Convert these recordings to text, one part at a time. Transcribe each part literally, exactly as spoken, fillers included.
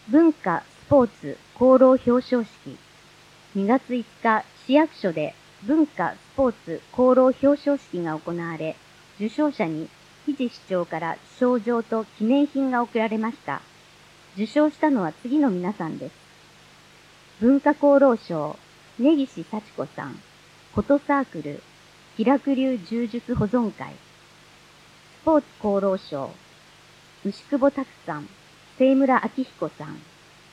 文化、スポーツ、功労表彰式。にがついつか、市役所で文化、スポーツ、功労表彰式が行われ、受賞者に肘市長から賞状と記念品が贈られました。受賞したのは次の皆さんです。文化功労賞、根岸幸子さん、ことサークル、気楽流柔術保存会。スポーツ功労賞、牛久保拓さん、清村明彦さん。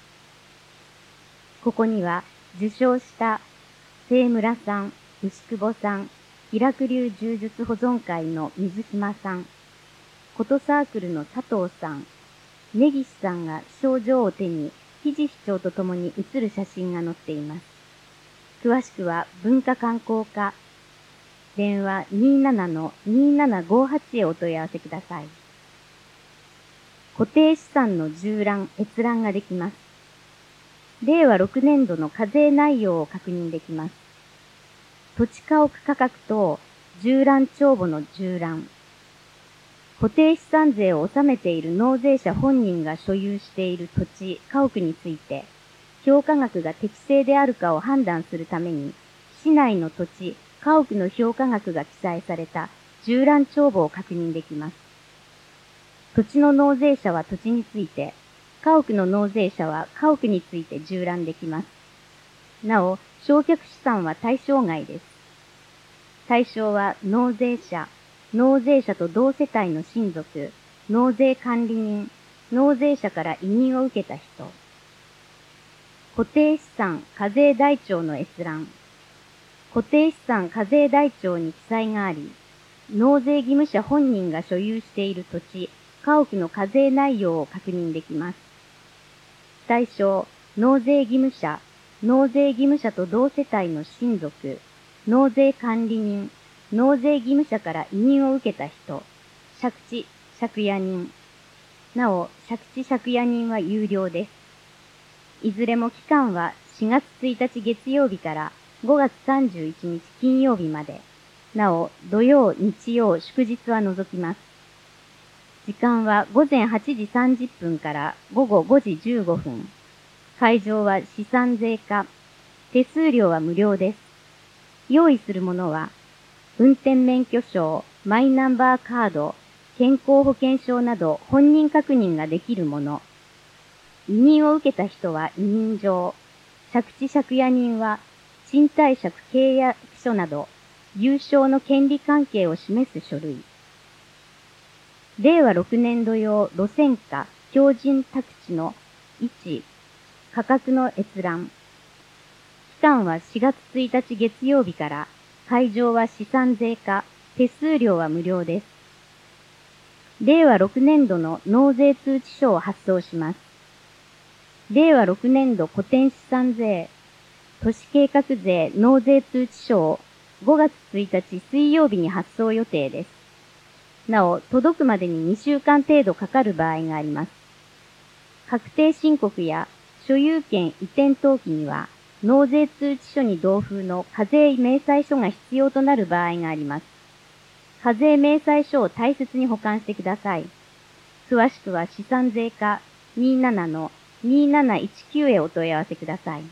ここには、受賞した清村さん、牛久保さん、気楽流柔術保存会の水島さん、ことサークルの佐藤さん、根岸さんが賞状を手に、肘市長と共に写る写真が載っています。詳しくは文化観光課、電話 にーななのにーななごはち へお問い合わせください。固定資産の縦覧、閲覧ができます。れいわろくねんどの課税内容を確認できます。土地家屋価格等、縦覧帳簿の縦覧。固定資産税を納めている納税者本人が所有している土地、家屋について、評価額が適正であるかを判断するために、市内の土地、家屋の評価額が記載された縦覧帳簿を確認できます。土地の納税者は土地について、家屋の納税者は家屋について縦覧できます。なお、償却資産は対象外です。対象は納税者、納税者と同世帯の親族、納税管理人、納税者から委任を受けた人。固定資産課税台帳の閲覧。固定資産課税台帳に記載があり、納税義務者本人が所有している土地、家屋の課税内容を確認できます。対象、納税義務者、納税義務者と同世帯の親族、納税管理人、納税義務者から委任を受けた人、借地、借家人。なお、借地借家人は有料です。いずれも期間はしがつついたち月曜日からごがつさんじゅういちにち金曜日まで。なお、土曜、日曜、祝日は除きます。時間はごぜんはちじさんじゅっぷんからごごごじじゅうごふん。会場は資産税課。手数料は無料です。用意するものは、運転免許証、マイナンバーカード、健康保険証など本人確認ができるもの。委任を受けた人は委任状。借地借家人は賃貸借契約書など、有償の権利関係を示す書類。れいわろくねんど用路線価標準宅地のいち、価格の閲覧。期間はしがつついたち月曜日から、会場は資産税課、手数料は無料です。れいわろくねんどの納税通知書を発送します。れいわろくねんど固定資産税、都市計画税納税通知書をごがつついたち水曜日に発送予定です。なお、届くまでににしゅうかん程度かかる場合があります。確定申告や所有権移転登記には、納税通知書に同封の課税明細書が必要となる場合があります。課税明細書を大切に保管してください。詳しくは資産税課 にーななのにーなないちきゅう へお問い合わせください。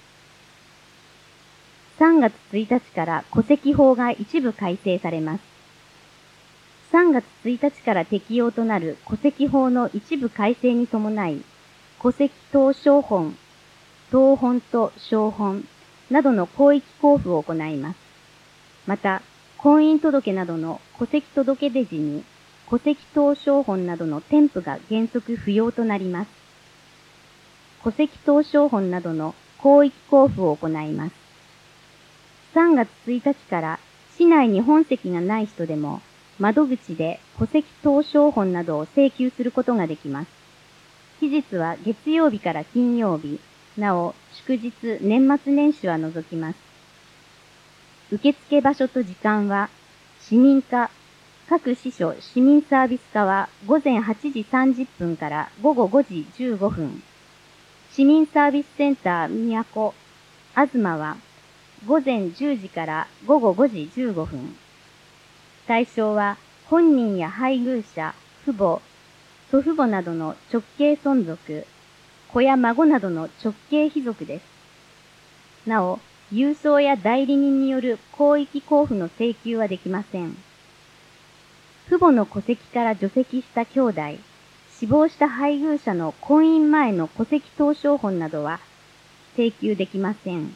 さんがつついたちから戸籍法が一部改正されます。さんがつついたちから適用となる戸籍法の一部改正に伴い、戸籍謄商本、謄本と商本などの広域交付を行います。また、婚姻届などの戸籍届出時に、戸籍謄商本などの添付が原則不要となります。戸籍謄商本などの広域交付を行います。さんがつついたちから市内に本籍がない人でも、窓口で戸籍謄商本などを請求することができます。期日は月曜日から金曜日、なお祝日、年末年始は除きます。受付場所と時間は、市民課、各支所市民サービス課はごぜんはちじさんじゅっぷんからごごごじじゅうごふん。市民サービスセンター宮古、東はごぜんじゅうじからごごごじじゅうごふん。対象は本人や配偶者、父母、祖父母などの直系存続、 子や孫などの直系卑属です。なお、郵送や代理人による広域交付の請求はできません。父母の戸籍から除籍した兄弟、死亡した配偶者の婚姻前の戸籍謄商本などは請求できません。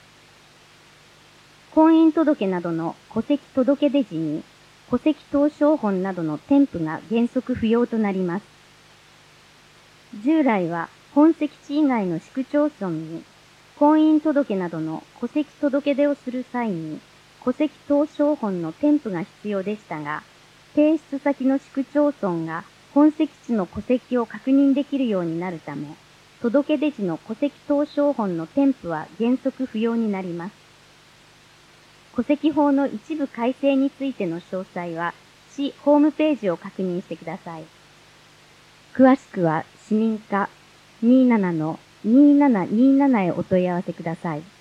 婚姻届などの戸籍届出時に戸籍謄商本などの添付が原則不要となります。従来は本籍地以外の市区町村に婚姻届などの戸籍届出をする際に戸籍謄商本の添付が必要でしたが、提出先の市区町村が本籍地の戸籍を確認できるようになるため、届出時の戸籍謄商本の添付は原則不要になります。戸籍法の一部改正についての詳細は、市ホームページを確認してください。詳しくは市民課 にじゅうななのにじゅうななにじゅうなな へお問い合わせください。